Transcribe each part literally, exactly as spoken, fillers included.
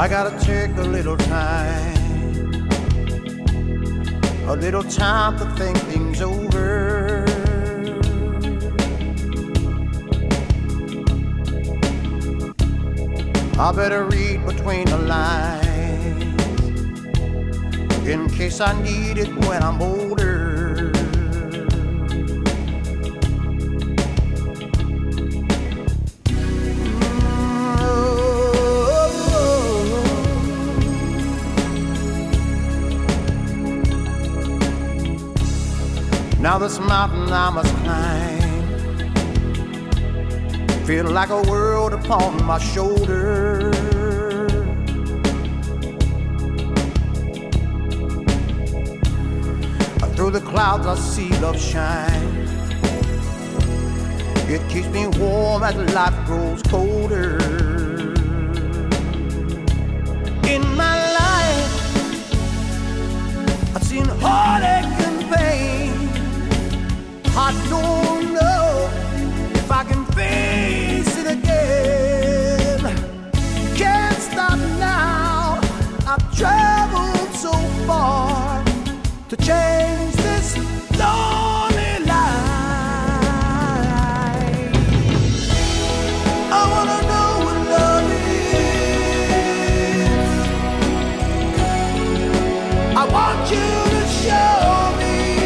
I gotta take a little time, a little time to think things over. I better read between the lines in case I need it when I'm older. Now this mountain I must climb, feel like a world upon my shoulder. Through the clouds I see love shine. It keeps me warm as life grows colder. In my life I've seen heartache and pain. I don't know if I can face it again. Can't stop now. I've traveled so far to change this lonely life. I wanna know what love is. I want you to show me.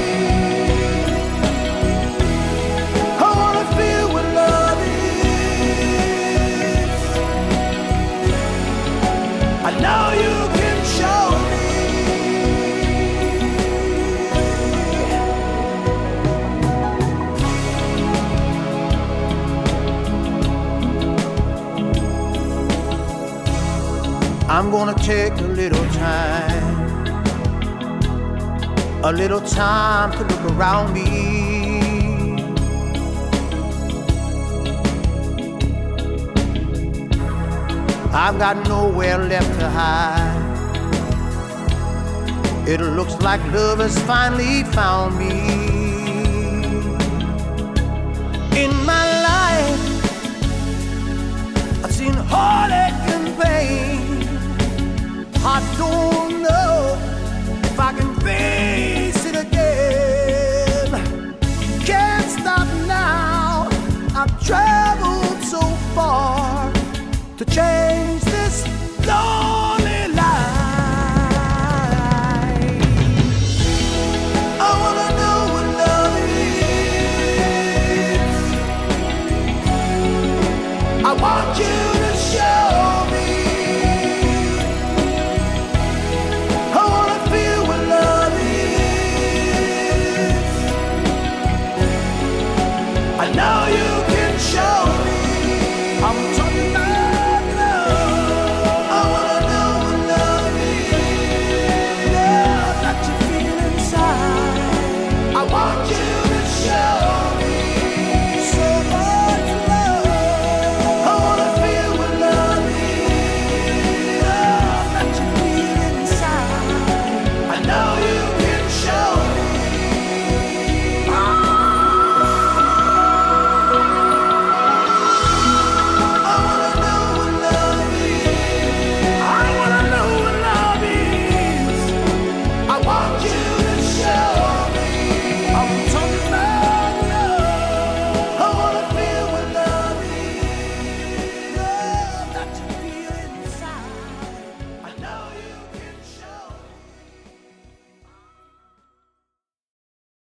I know you can show me. I'm gonna take a little time, a little time to look around me. I've got nowhere left to hide. It looks like love has finally found me. In my life I've seen heartache and pain. I don't know if I can face it again. Can't stop now. I've traveled so far to change